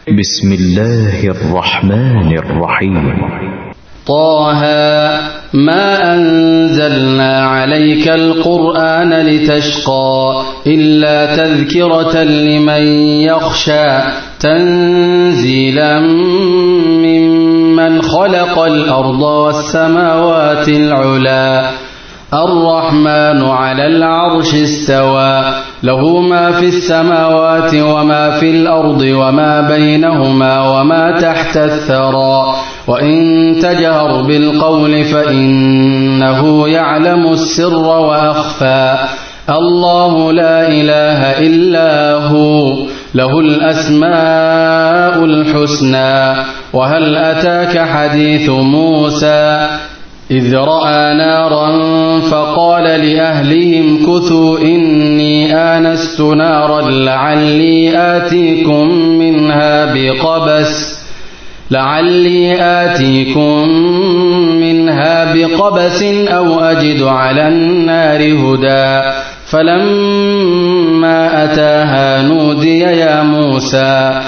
بسم الله الرحمن الرحيم. طه ما أنزلنا عليك القرآن لتشقى إلا تذكرة لمن يخشى تنزيلا ممن خلق الأرض والسماوات العلا الرحمن على العرش استوى له ما في السماوات وما في الأرض وما بينهما وما تحت الثرى وإن تجهر بالقول فإنه يعلم السر وأخفى الله لا إله إلا هو له الأسماء الحسنى وهل أتاك حديث موسى إذ رأى نارا فقال لأهلهم كثوا إني آنست نارا لعلي آتيكم منها بقبس أو أجد على النار هدى فلما أتاها نودي يا موسى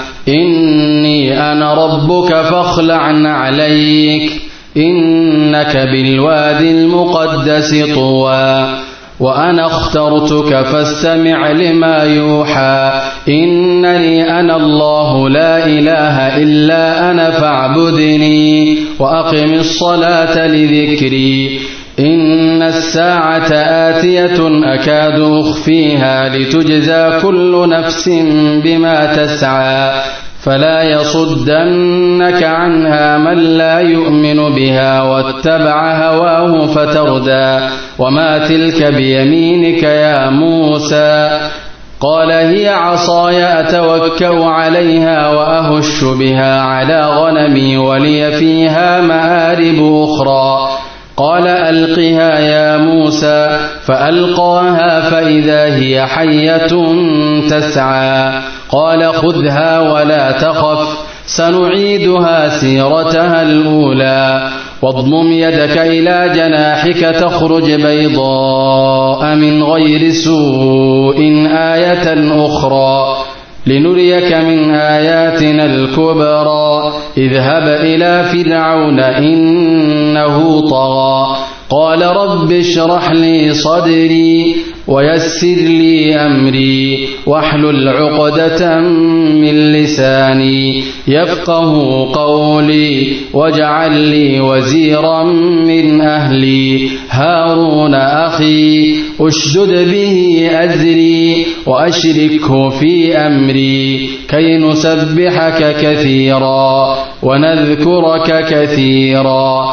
إني أنا ربك فاخلع عليك إنك بالوادي المقدس طوى وأنا اخترتك فاستمع لما يوحى إنني أنا الله لا إله إلا أنا فاعبدني وأقم الصلاة لذكري إن الساعة آتية أكاد أخفيها لتجزى كل نفس بما تسعى فلا يصدنك عنها من لا يؤمن بها واتبع هواه فتردى وما تلك بيمينك يا موسى قال هي عصاي أتوكأ عليها وأهش بها على غنمي ولي فيها مآرب أخرى قال ألقها يا موسى فألقاها فإذا هي حية تسعى قال خذها ولا تخف سنعيدها سيرتها الأولى واضمم يدك إلى جناحك تخرج بيضاء من غير سوء آية أخرى لنريك من آياتنا الكبرى اذهب إلى فرعون إنه طغى قال رب اشرح لي صدري ويسر لي أمري واحلل عقدة من لساني يفقه قولي واجعل لي وزيرا من أهلي هارون أخي أشدد به أزري وأشركه في أمري كي نسبحك كثيرا ونذكرك كثيرا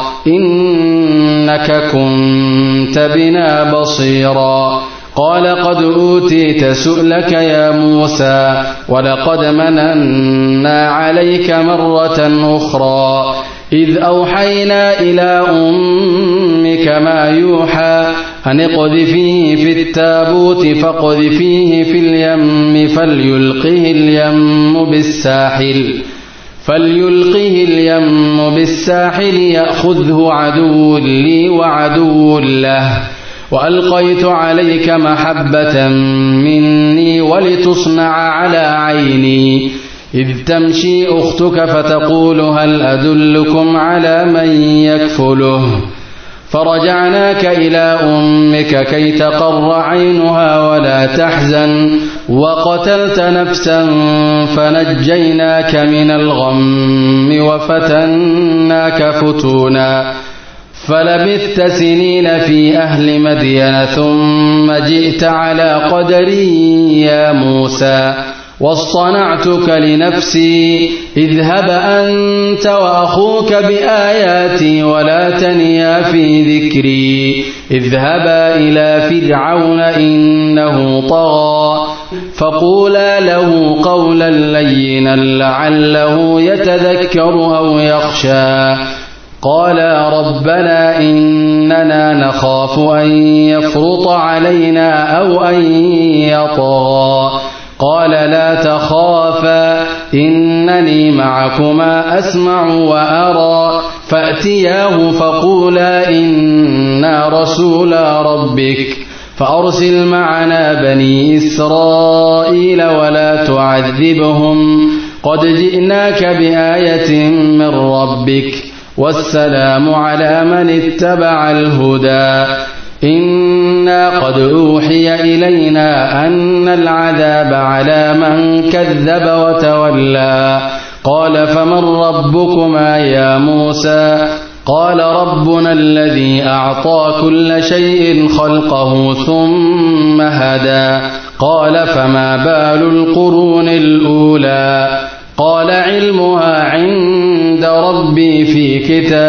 إنك كنت بنا بصيرا قال قد أوتيت سؤلك يا موسى ولقد مننا عليك مرة أخرى إذ أوحينا إلى أمك ما يوحى أن اقذفيه في التابوت فاقذفيه في اليم فليلقه اليم بالساحل يأخذه عدو لي وعدو له وألقيت عليك محبة مني ولتصنع على عيني إذ تمشي أختك فتقول هل أدلكم على من يكفله فرجعناك إلى أمك كي تقر عينها ولا تحزن وقتلت نفسا فنجيناك من الغم وفتناك فتونا فلبثت سنين في أهل مدين ثم جئت على قدري يا موسى واصطنعتك لنفسي اذهب أنت وأخوك بآياتي ولا تنيا في ذكري اذهبا إلى فرعون إنه طغى فقولا له قولا لينا لعله يتذكر أو يخشى قالا ربنا إننا نخاف أن يفرط علينا أو أن يطغى قال لا تخافا إنني معكما أسمع وأرى فأتياه فقولا إنا رسولا ربك فأرسل معنا بني إسرائيل ولا تعذبهم قد جئناك بآية من ربك والسلام على من اتبع الهدى إنا قد أوحي إلينا أن العذاب على من كذب وتولى قال فمن ربكما يا موسى قال ربنا الذي أعطى كل شيء خلقه ثم هدى قال فما بال القرون الأولى قال علمها عند ربي في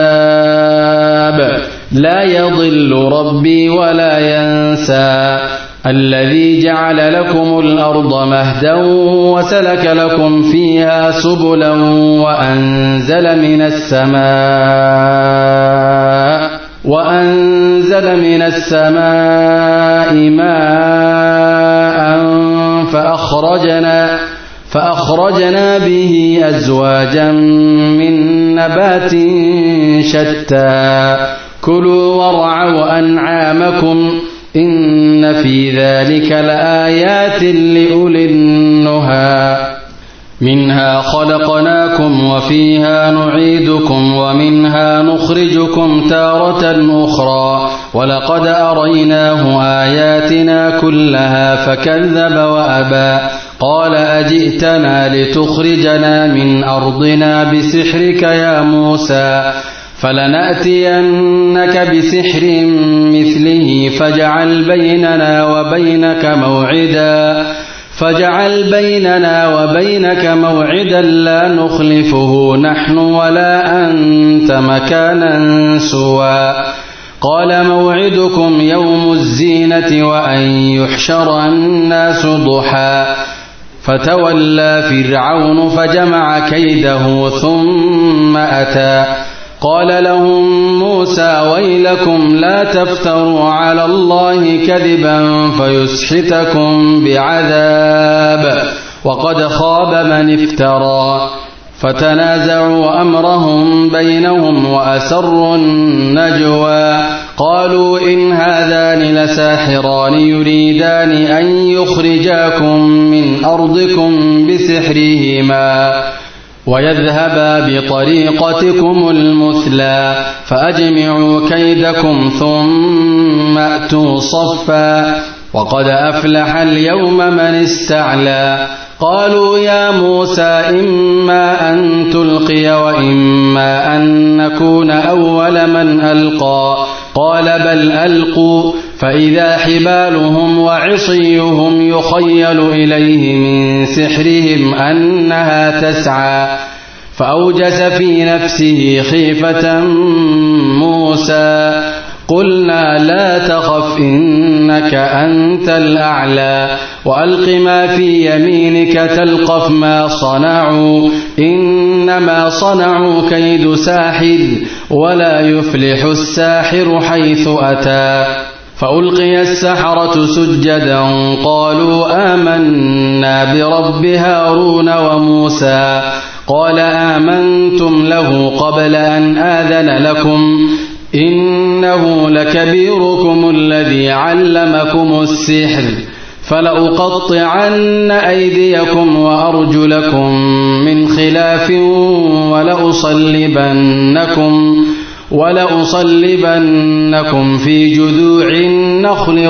كتاب لا يضل ربي ولا ينسى الذي جعل لكم الأرض مهدا وسلك لكم فيها سبلا وأنزل من السماء ماء فأخرجنا به أزواجا من نبات شتى كلوا وارعوا أنعامكم إن في ذلك لآيات لأولي النهى منها خلقناكم وفيها نعيدكم ومنها نخرجكم تارة أخرى ولقد أريناه آياتنا كلها فكذب وأبى قال أجئتنا لتخرجنا من أرضنا بسحرك يا موسى فلنأتينك بسحر مثله فاجعل بيننا وبينك موعدا لا نخلفه نحن ولا أنت مكانا سوى قال موعدكم يوم الزينة وأن يحشر الناس ضحى فتولى فرعون فجمع كيده ثم أتى قال لهم موسى ويلكم لا تفتروا على الله كذبا فيسحتكم بعذاب وقد خاب من افترى فتنازعوا أمرهم بينهم وأسروا النجوى قالوا إن هذان لساحران يريدان أن يخرجاكم من أرضكم بسحرهما ويذهبا بطريقتكم المثلى فأجمعوا كيدكم ثم أتوا صفا وقد أفلح اليوم من استعلى قالوا يا موسى إما أن تلقي وإما أن نكون أول من ألقى قال بل ألقوا فإذا حبالهم وعصيهم يخيل إليه من سحرهم أنها تسعى فأوجس في نفسه خيفة موسى قلنا لا تخف إنك أنت الأعلى وألق ما في يمينك تلقف ما صنعوا إنما صنعوا كيد ساحر ولا يفلح الساحر حيث أتى فألقي السحرة سجدا قالوا آمنا برب هارون وموسى قال آمنتم له قبل أن آذن لكم إنه لكبيركم الذي علمكم السحر فلأقطعن أيديكم وأرجلكم من خلاف ولأصلبنكم في جذوع النخل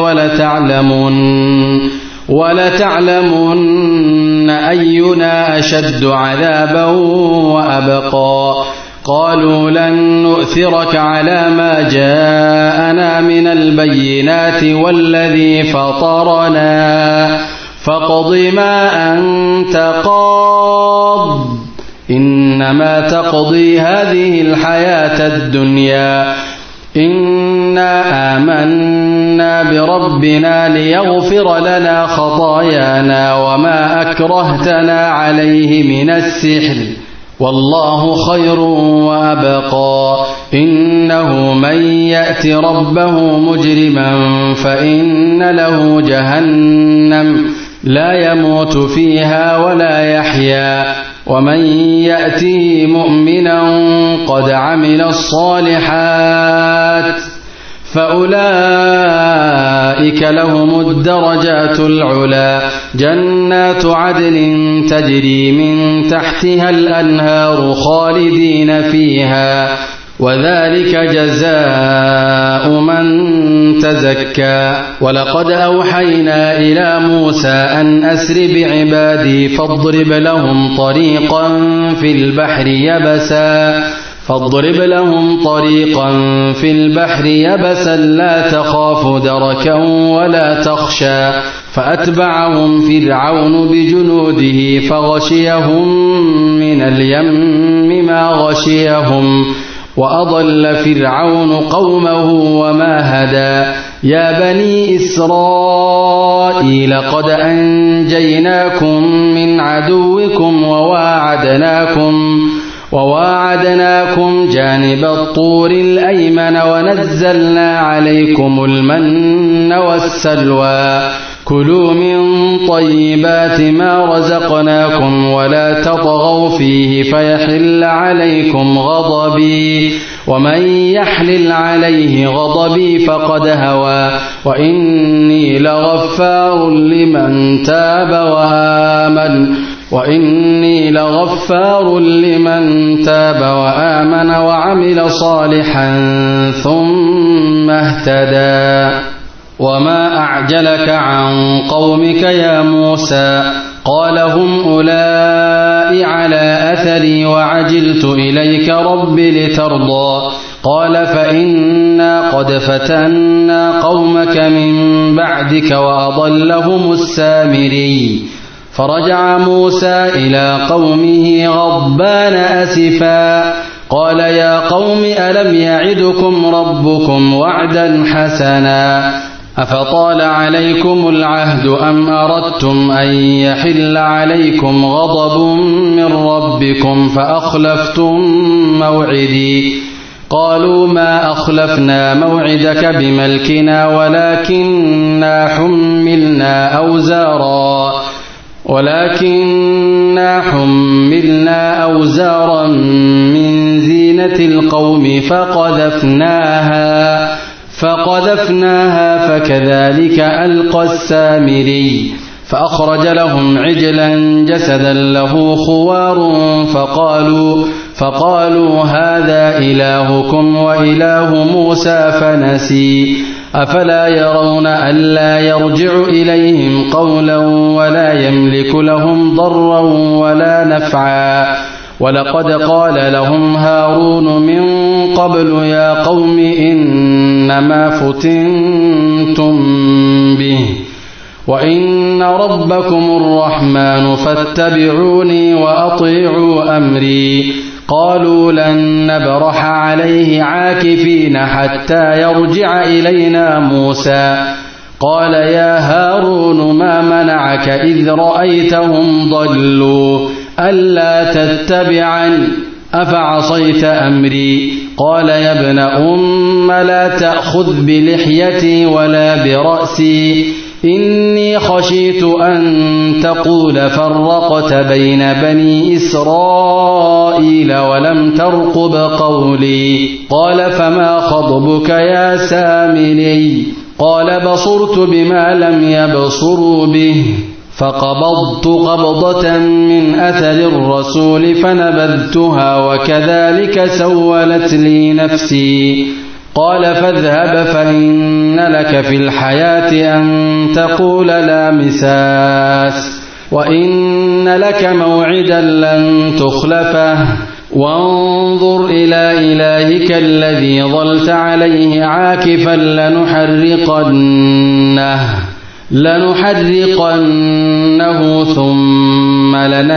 ولتعلمن أينا أشد عذابا وأبقى قالوا لن نؤثرك على ما جاءنا من البينات والذي فطرنا فاقض ما أنت قاض إنما تقضي هذه الحياة الدنيا إنا آمنا بربنا ليغفر لنا خطايانا وما أكرهتنا عليه من السحر والله خير وأبقى إنه من يأت ربه مجرما فإن له جهنم لا يموت فيها ولا يحيا ومن يأته مؤمنا قد عمل الصالحات فأولئك لهم الدرجات العلى جنات عدن تجري من تحتها الأنهار خالدين فيها وذلك جزاء من تزكى ولقد أوحينا إلى موسى أن أسر بعبادي فاضرب لهم طريقا في البحر يبسا لا تخاف دركا ولا تخشى فأتبعهم فرعون بجنوده فغشيهم من اليم ما غشيهم وأضل فرعون قومه وما هدى يا بني إسرائيل قد أنجيناكم من عدوكم وواعدناكم جانب الطور الأيمن ونزلنا عليكم المن والسلوى كلوا من طيبات ما رزقناكم ولا تطغوا فيه فيحل عليكم غضبي ومن يحلل عليه غضبي فقد هوى وإني لغفار لمن تاب وآمن وعمل صالحا ثم اهتدى وما أعجلك عن قومك يا موسى قال هم أولئك على أثري وعجلت إليك رب لترضى قال فإنا قد فتنا قومك من بعدك وأضلهم السامري فرجع موسى إلى قومه غضبان أسفا قال يا قوم ألم يعدكم ربكم وعدا حسنا أفطال عليكم العهد أم أردتم أن يحل عليكم غضب من ربكم فأخلفتم موعدي قالوا ما أخلفنا موعدك بملكنا ولكننا حملنا أوزارا من زينة القوم فقذفناها فكذلك ألقى السامري فأخرج لهم عجلا جسدا له خوار فقالوا هذا إلهكم وإله موسى فنسي أفلا يرون ألا يرجع إليهم قولا ولا يملك لهم ضرا ولا نفعا ولقد قال لهم هارون من قبل يا قوم إنما فتنتم به وإن ربكم الرحمن فاتبعوني وأطيعوا أمري قالوا لن نبرح عليه عاكفين حتى يرجع إلينا موسى قال يا هارون ما منعك إذ رأيتهم ضلوا ألا تتبعني أفعصيت أمري قال يا ابن أم لا تأخذ بلحيتي ولا برأسي إني خشيت أن تقول فرقت بين بني إسرائيل ولم ترقب قولي قال فما خطبك يا سامري قال بصرت بما لم يبصروا به فقبضت قبضة من أثر الرسول فنبذتها وكذلك سولت لي نفسي قال فاذهب فإن لك في الحياة أن تقول لا مساس وإن لك موعدا لن تخلفه وانظر إلى إلهك الذي ظلت عليه عاكفا لنحرقنه ثم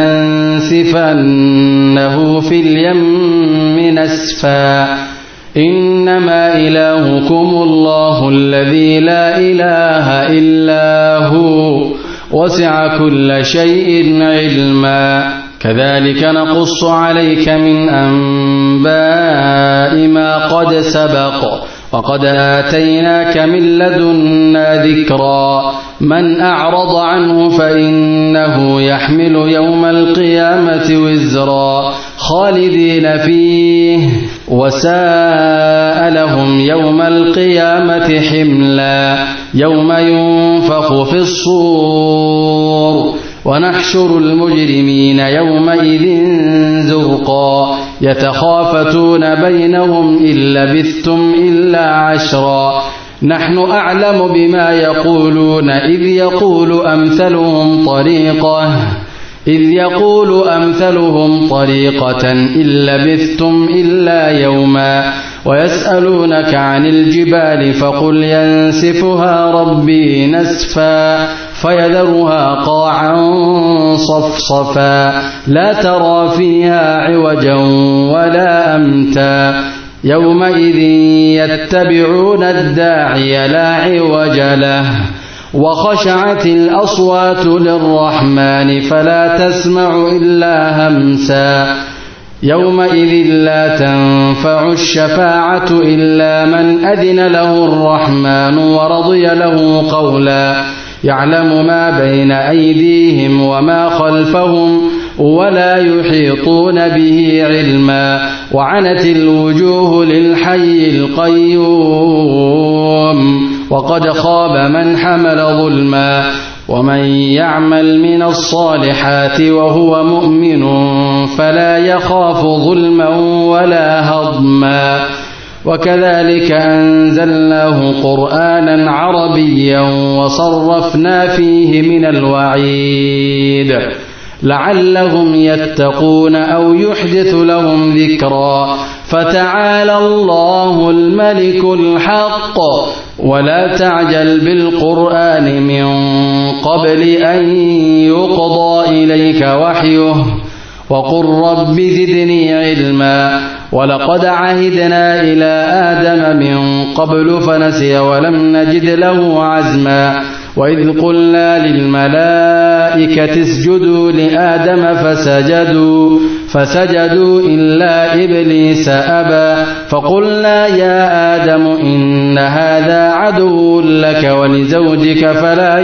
لننسفنه في اليم نسفا إنما إلهكم الله الذي لا إله إلا هو وسع كل شيء علما كذلك نقص عليك من أنباء ما قد سبق وقد آتيناك من لدنا ذكرا من أعرض عنه فإنه يحمل يوم القيامة وزرا خالدين فيه وساء لهم يوم القيامة حملا يوم ينفخ في الصور ونحشر المجرمين يومئذ زرقا يتخافتون بينهم إن لبثتم إلا عشرا نحن أعلم بما يقولون إذ يقول أمثلهم طريقة إن لبثتم إلا يوما ويسألونك عن الجبال فقل ينسفها ربي نسفا فيذرها قاعا صفصفا لا ترى فيها عوجا ولا أمتا يومئذ يتبعون الداعي لا عوج له وخشعت الأصوات للرحمن فلا تسمع إلا همسا يومئذ لا تنفع الشفاعة إلا من أذن له الرحمن ورضي له قولا يعلم ما بين أيديهم وما خلفهم ولا يحيطون به علما وعنت الوجوه للحي القيوم وقد خاب من حمل ظلما ومن يعمل من الصالحات وهو مؤمن فلا يخاف ظلما ولا هضما وكذلك أنزلناه قرآنا عربيا وصرفنا فيه من الوعيد لعلهم يتقون أو يحدث لهم ذكرا فتعالى الله الملك الحق ولا تعجل بالقرآن من قبل أن يقضى إليك وحيه وقل رب زدني علما ولقد عهدنا إلى آدم من قبل فنسي ولم نجد له عزما وإذ قلنا للملائكة اسجدوا لآدم فسجدوا إلا إبليس أبى فقلنا يا آدم إن هذا عدو لك ولزوجك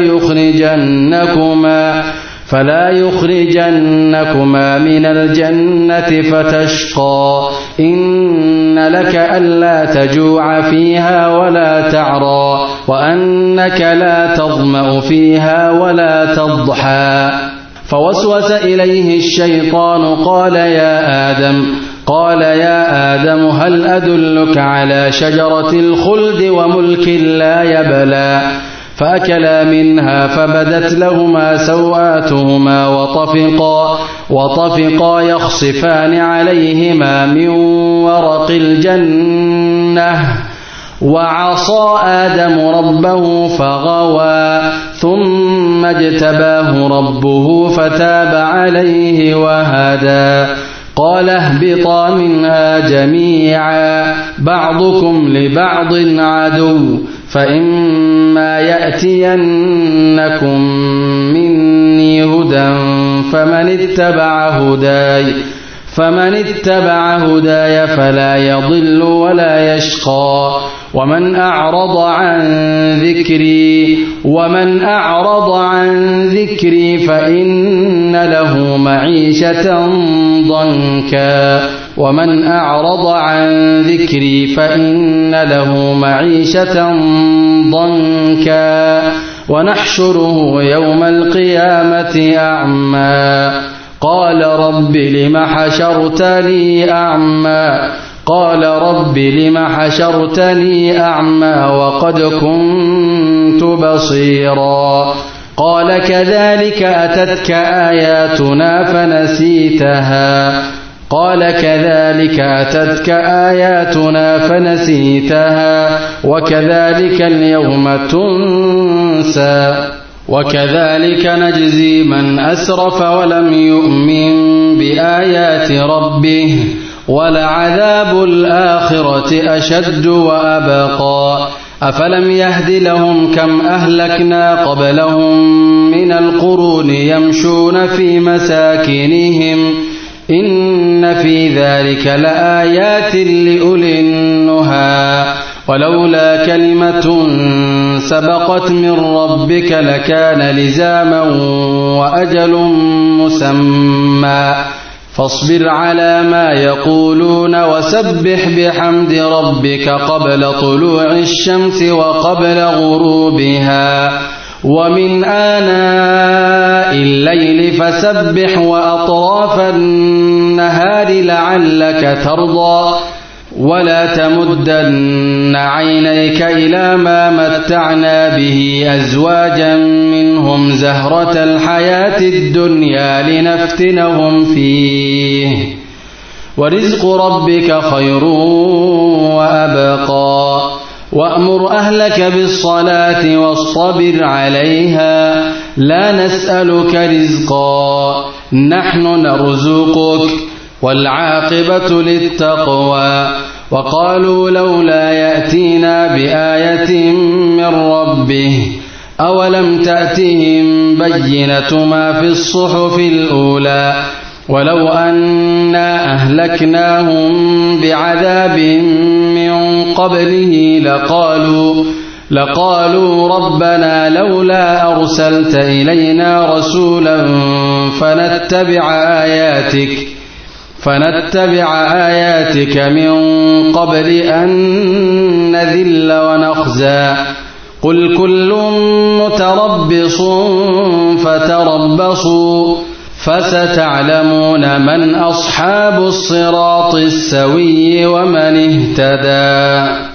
فلا يخرجنكما من الجنة فتشقى إن لك ألا تجوع فيها ولا تعرى وأنك لا تظمأ فيها ولا تضحى فوسوس إليه الشيطان قال يا آدم هل أدلك على شجرة الخلد وملك لا يبلى فأكلا منها فبدت لهما سوآتهما وطفقا يخصفان عليهما من ورق الجنة وعصى آدم ربه فغوى ثم اجتباه ربه فتاب عليه وهدى قال اهبطا منها جميعا بعضكم لبعض عدو فإما يأتينكم مني هدى فمن اتبع هداي فلا يضل ولا يشقى ومن أعرض عن ذكري فإن له معيشة ضنكا ونحشره يوم القيامة أعمى قال رب لم حشرتني أعمى وقد كنت بصيرا قال كذلك أتتك آياتنا فنسيتها وكذلك اليوم تنسى وكذلك نجزي من أسرف ولم يؤمن بآيات ربه ولعذاب الآخرة أشد وأبقى أفلم يهد لهم كم أهلكنا قبلهم من القرون يمشون في مساكنهم إن في ذلك لآيات لأولي النهى ولولا كلمة سبقت من ربك لكان لزاما وأجل مسمى فاصبر على ما يقولون وسبح بحمد ربك قبل طلوع الشمس وقبل غروبها ومن آناء الليل فسبح وأطراف النهار لعلك ترضى ولا تمدن عينيك إلى ما متعنا به أزواجا منهم زهرة الحياة الدنيا لنفتنهم فيه ورزق ربك خير وأبقى وأمر أهلك بالصلاة واصطبر عليها لا نسألك رزقا نحن نرزقك والعاقبة للتقوى وقالوا لولا يأتينا بآية من ربه أولم تأتهم بينة ما في الصحف الأولى ولو أنا أهلكناهم بعذاب من قبله لقالوا ربنا لولا أرسلت إلينا رسولا فنتبع آياتك من قبل أن نذل ونخزى قل كل متربص فتربصوا فستعلمون من أصحاب الصراط السوي ومن اهتدى